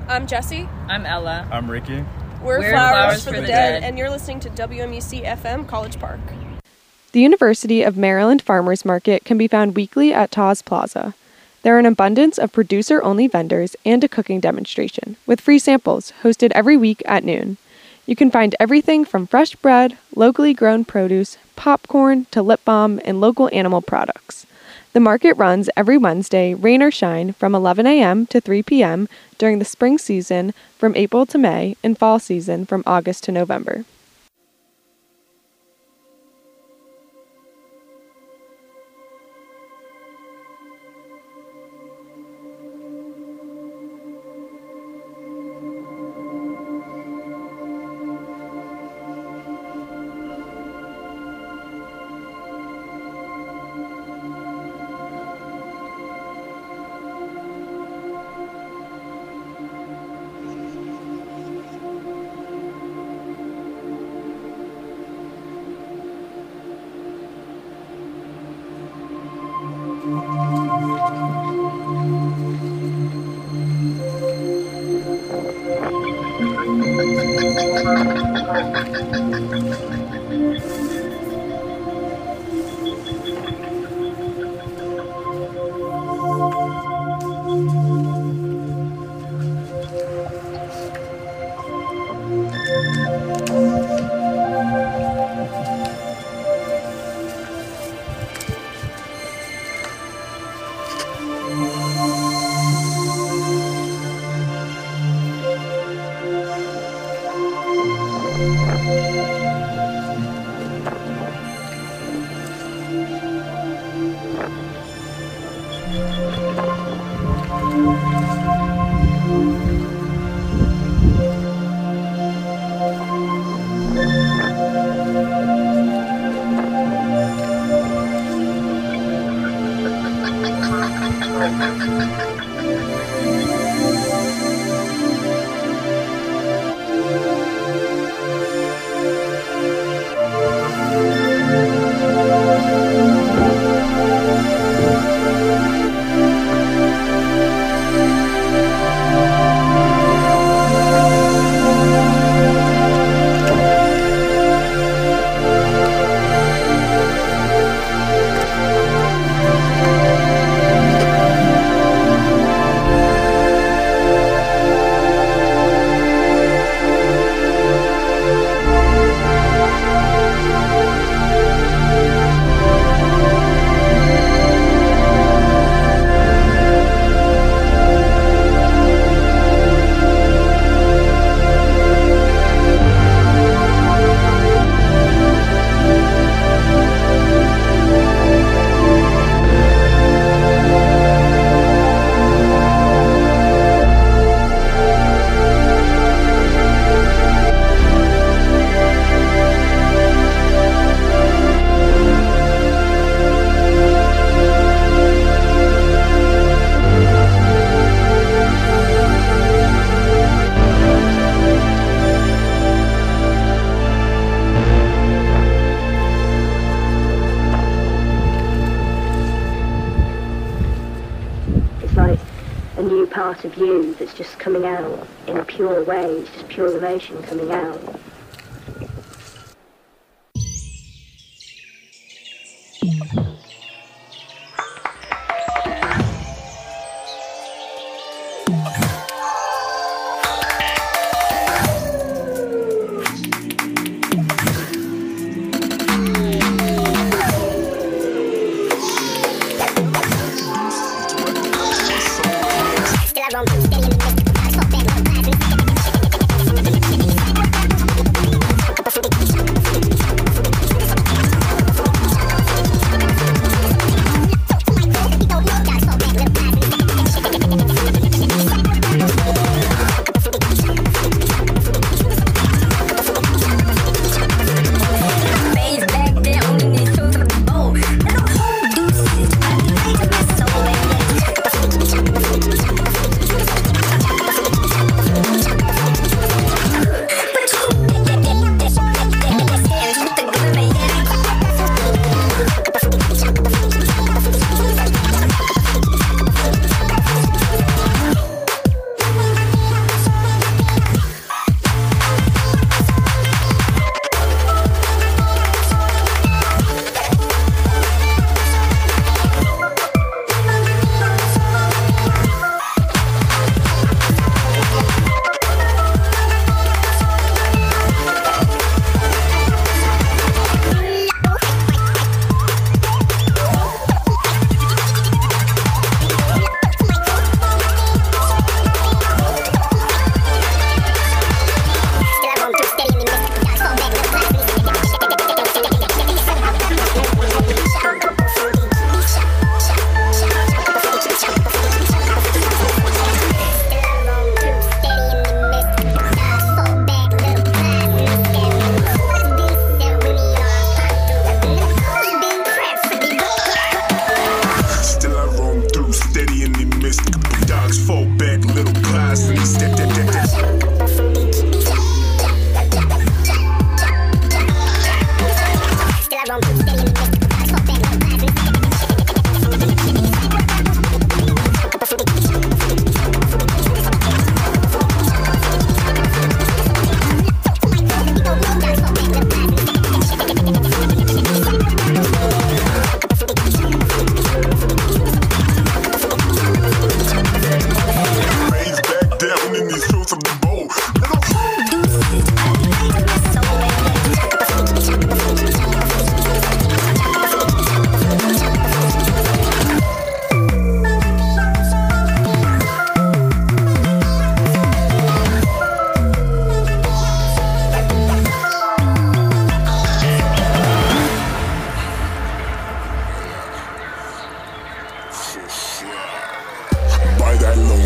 I'm Jesse. I'm Ella. I'm Ricky. We're Flowers for the Dead, and you're listening to WMUC FM College Park. The University of Maryland Farmers Market can be found weekly at Taz Plaza. There are an abundance of producer-only vendors and a cooking demonstration, with free samples, hosted every week at noon. You can find everything from fresh bread, locally grown produce, popcorn, to lip balm, and local animal products. The market runs every Wednesday, rain or shine, from 11 a.m. to 3 p.m. during the spring season from April to May and fall season from August to November. Part of you that's just coming out in a pure way. It's just pure emotion coming out.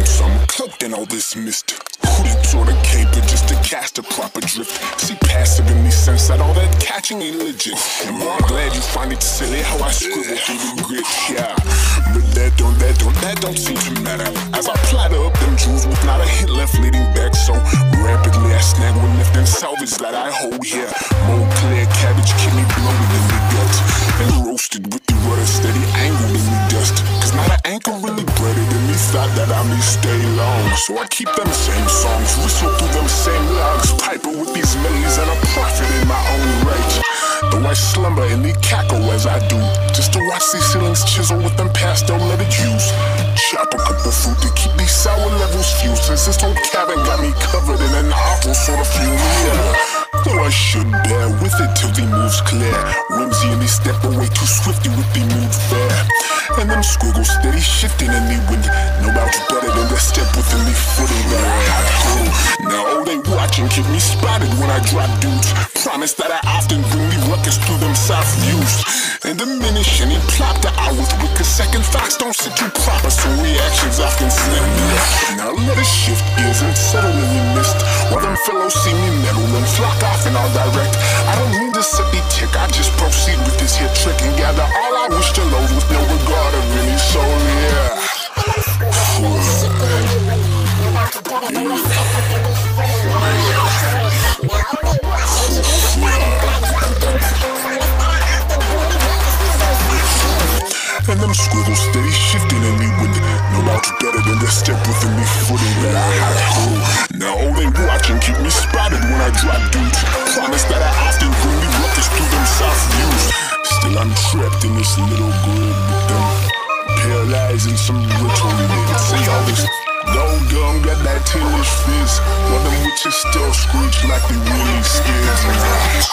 some cloaked in all this mist. Hooded sort of caper just to cast a proper drift. See passive in the sense that all that catching ain't legit. And well, I'm glad you find it silly how I scribble through the grit, yeah. But that don't seem to matter. As I platter up them jewels with not a hint left leading back. So rapidly I snag one left and salvage that I hold here. Montclair cabbage keep me blowing in the gut. And roasted with the rudder steady angled in the dust. Cause not an anchor really breaded in me thought that I may stay long. So I keep them same songs, whistle through them same logs. Piper with these melodies and a prophet in my own right. Though I slumber and they cackle as I do, just to watch these ceilings chisel with them pastel leaded hues. Chop a cup of fruit to keep these sour levels fused. Since this whole cabin got me covered in an awful sort of fume, yeah. Though I should bear with it till the moves clear. Whimsy and they step away too swiftly with the mood fair. And them squiggles steady shifting in the wind. No doubt better than the step within the footing that I have to. Now all they watching keep me spotted when I drop dudes. Promise that I often bring the ruckus through them soft views. And diminish any plot that I was with. Cause second thoughts don't sit too proper, so reactions often slip me. Now let us shift gears and settle in the mist. While them fellows see me meddle and flock off in all direct. I don't mean to set the tick, I just proceed with this here trick and gather all I wish to load with no regard of any soul, yeah. And them squiggles steady shifting in the wind. No doubt better than the step within the footing that I have to. Now all they watching keep me spotted when I drop dudes. Promise that I often bring the ruckus through them soft views. Still I'm trapped in this little grid with them paralyzed in some ritual related. Say all this gold gum got that tailish fizz, while them witches still screech like they really scared.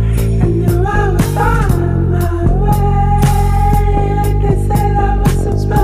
Some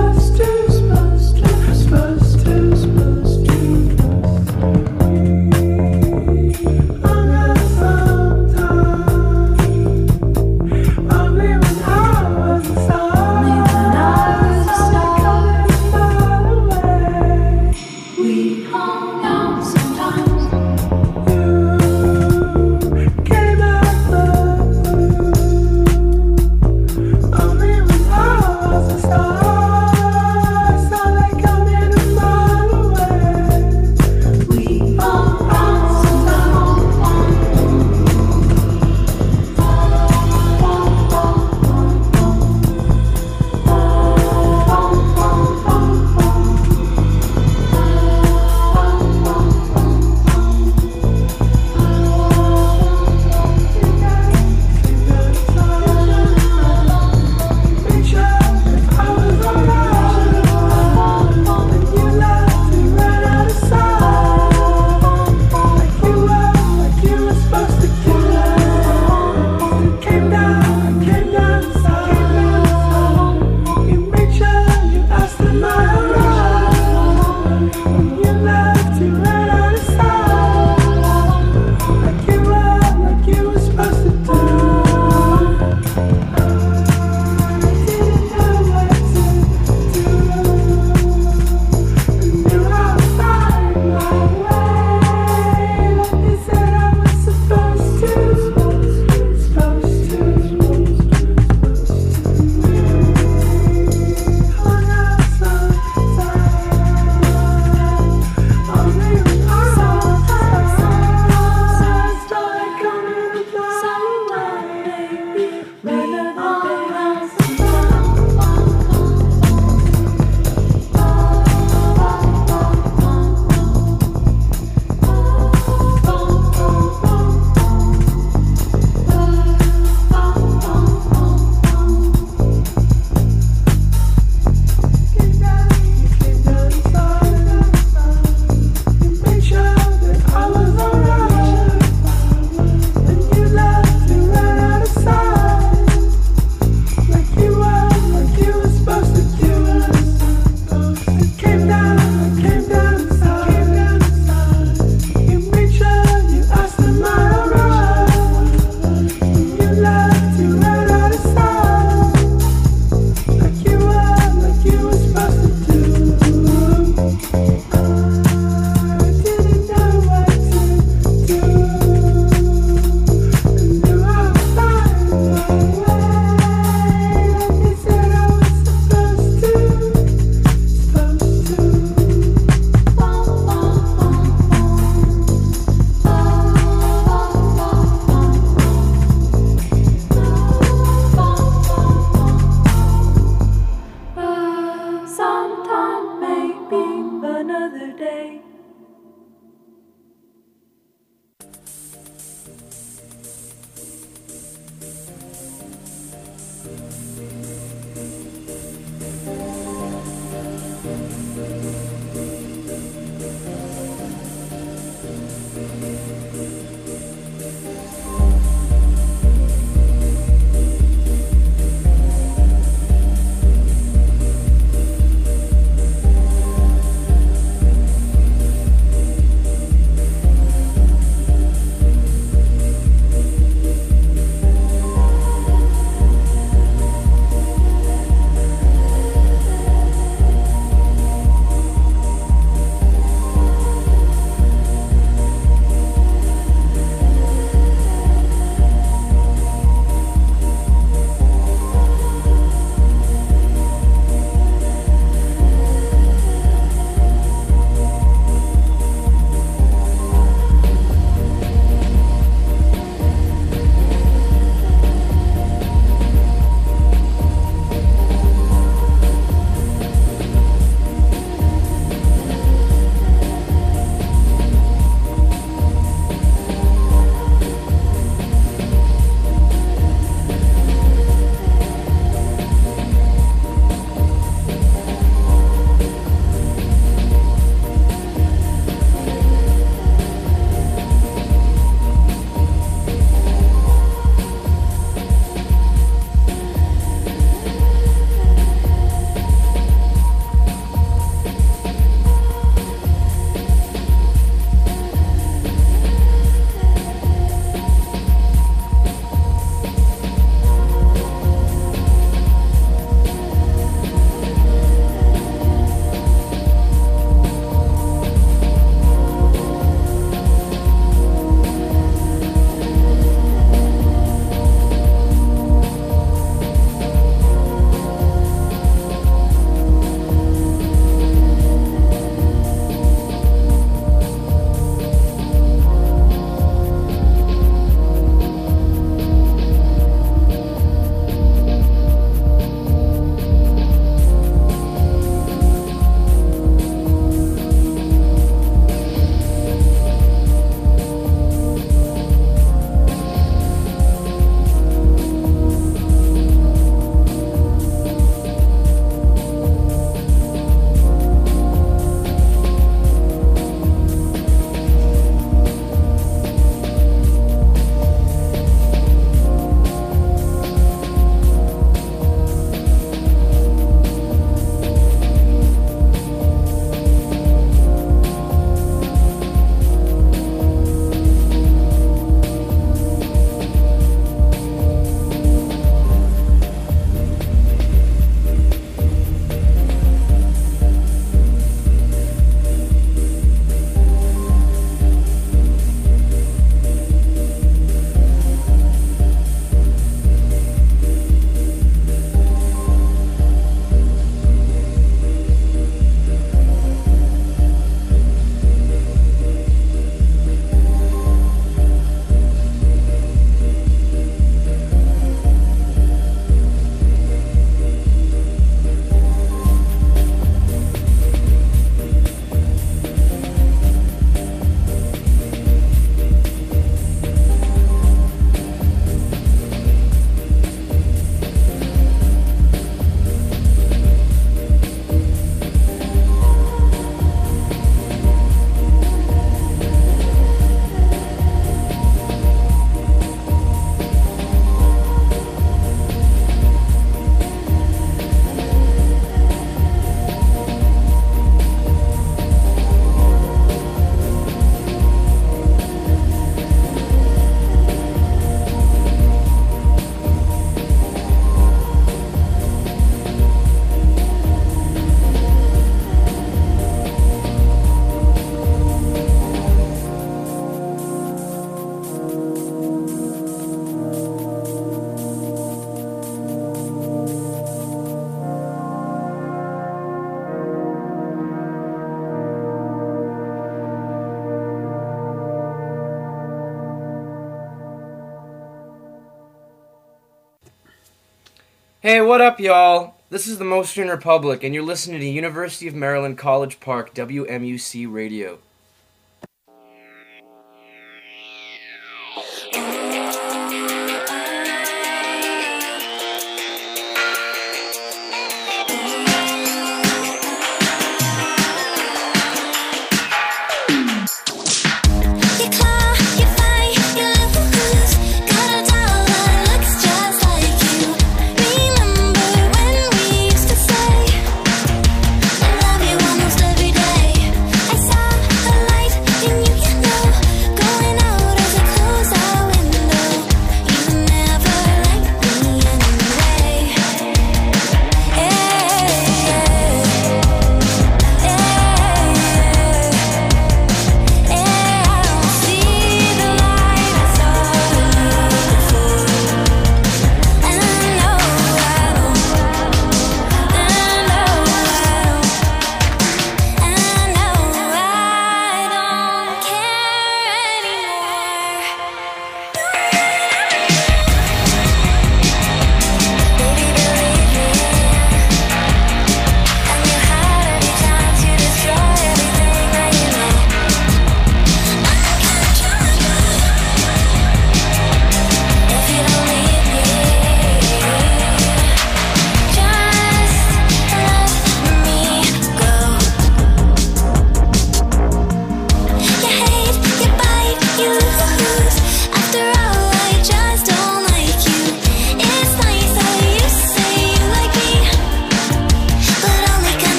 Hey, what up, y'all? This is the Motion Republic, and you're listening to University of Maryland College Park, WMUC Radio.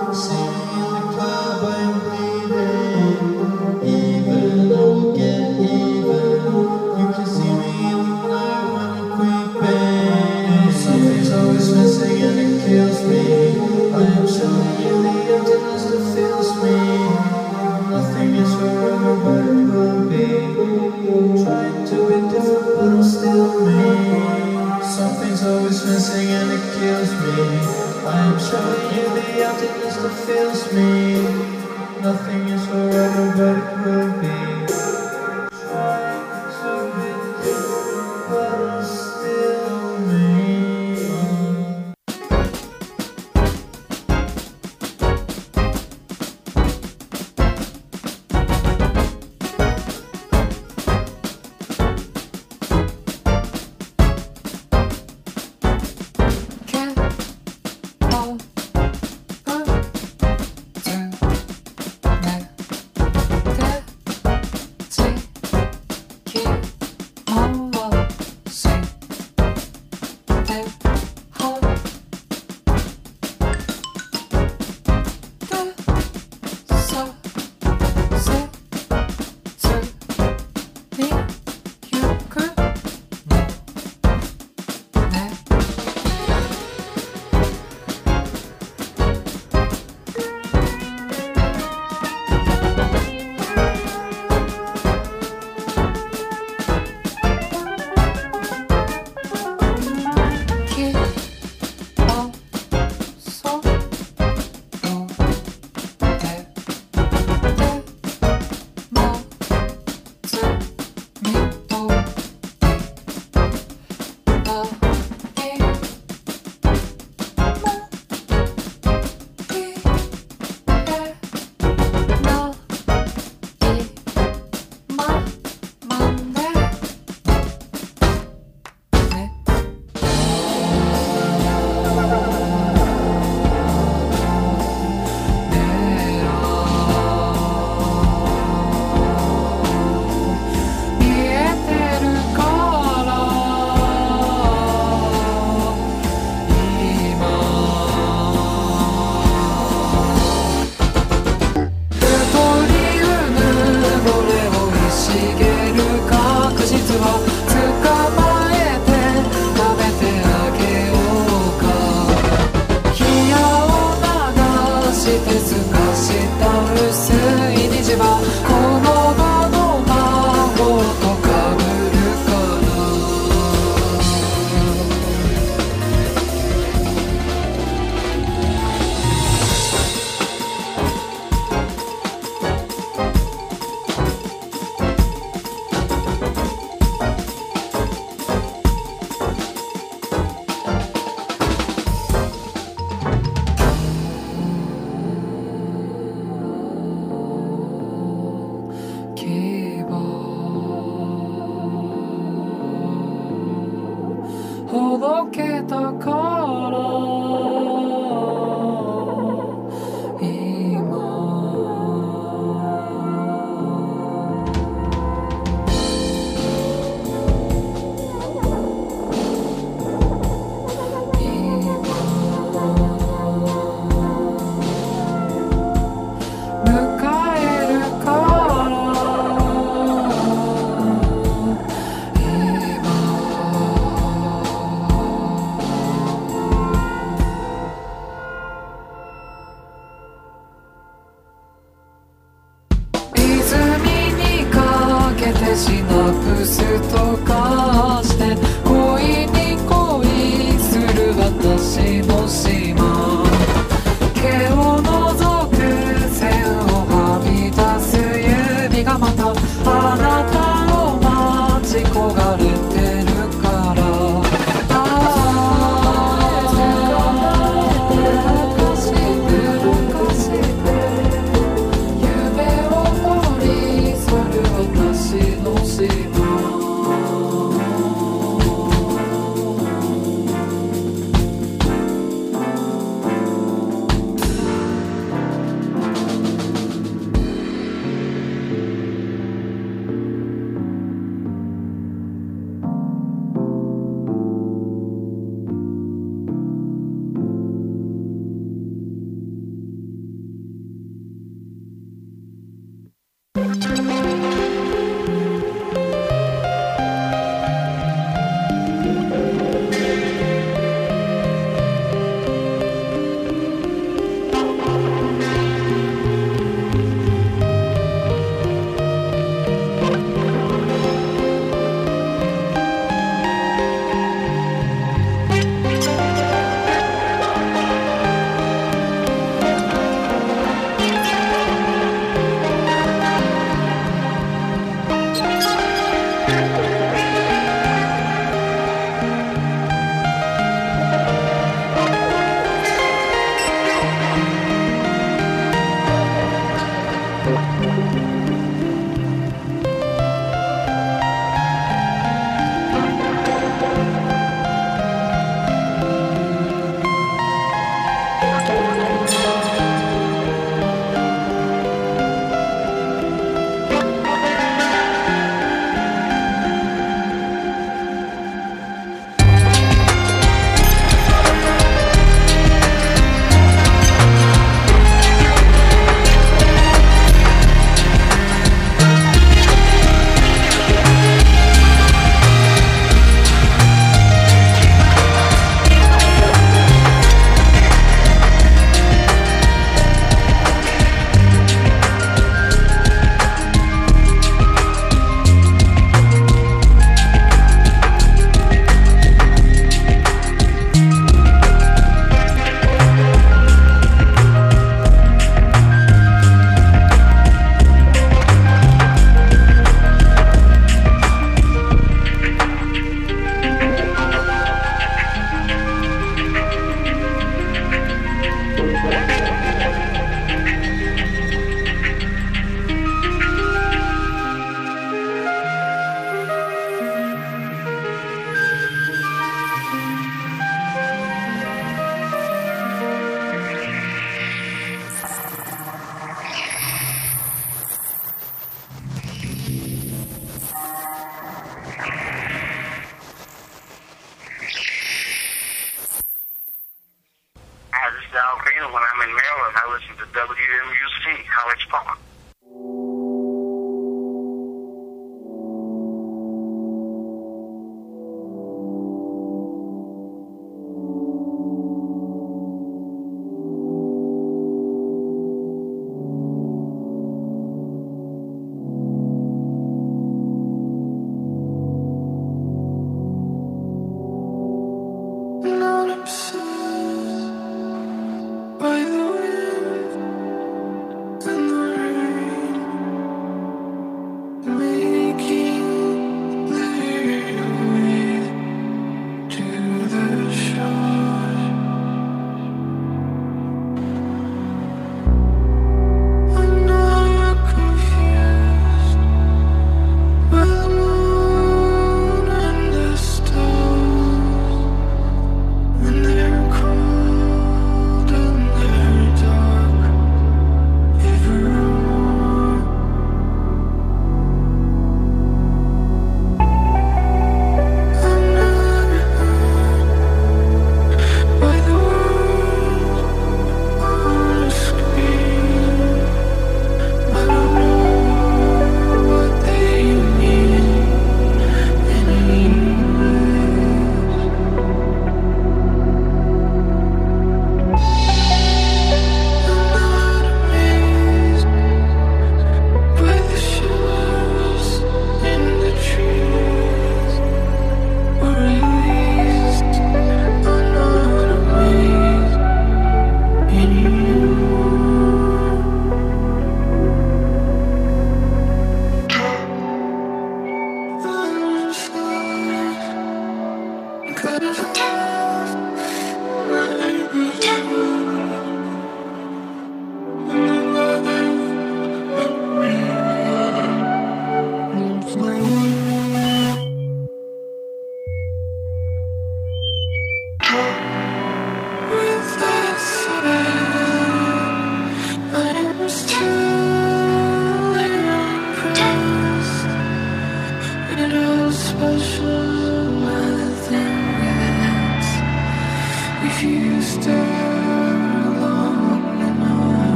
Even though we get I am showing you the emptiness that fills me. Nothing is forever, but it will be. Trying to be different, but it's still me.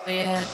Yeah.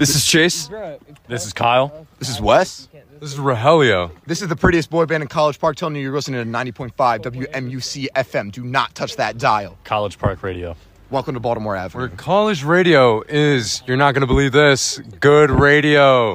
This is Chase. This is Kyle. This is Wes. This is Rogelio. This is the prettiest boy band in College Park telling you you're listening to 90.5 WMUC FM. Do not touch that dial. College Park Radio. Welcome to Baltimore Avenue. Where college radio is, you're not going to believe this, good radio.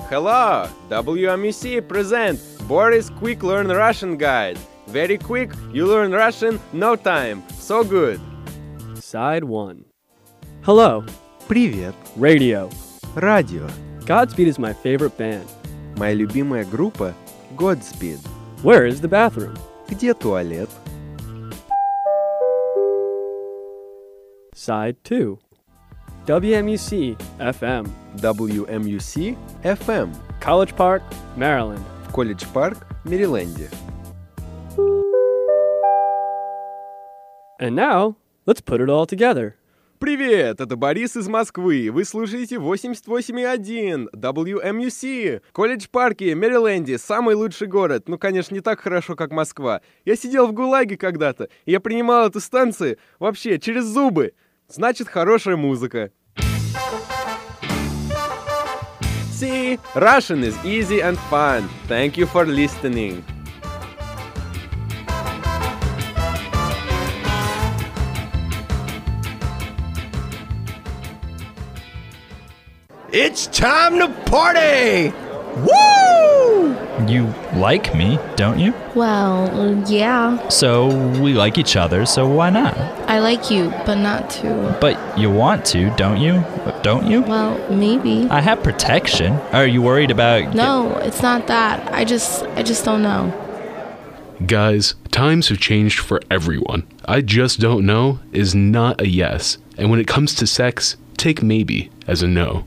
Hello! WMUC present Boris Quick Learn Russian Guide. Very quick, you learn Russian, no time. So good. Side 1. Hello. Привет. Radio. Радио. Godspeed is my favorite band. Моя любимая группа Godspeed. Where is the bathroom? Где туалет? Side 2. WMUC FM. WMUC FM. College Park, Maryland. В Колледж Парк, Мэриленде. And now, let's put it all together. Привет, это Борис из Москвы. Вы слушаете 88,1 WMUC. Колледж-парке, Мэриленде, самый лучший город. Ну, конечно, не так хорошо, как Москва. Я сидел в ГУЛАГе когда-то, и я принимал эту станцию вообще через зубы. Значит, хорошая музыка. See, Russian is easy and fun. Thank you for listening. It's time to party! Woo! You like me, don't you? Well, yeah. So we like each other, so why not? I like you, but not to. But you want to, don't you? Don't you? Well, maybe. I have protection. Are you worried about... No, it's not that. I just don't know. Guys, times have changed for everyone. I just don't know is not a yes. And when it comes to sex, take maybe as a no.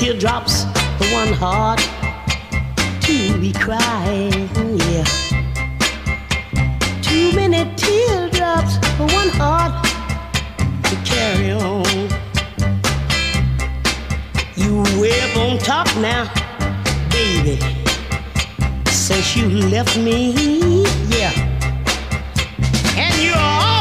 teardrops for one heart to be crying, yeah. Too many teardrops for one heart to carry on. You way up on top now, baby, since you left me, yeah. And you're all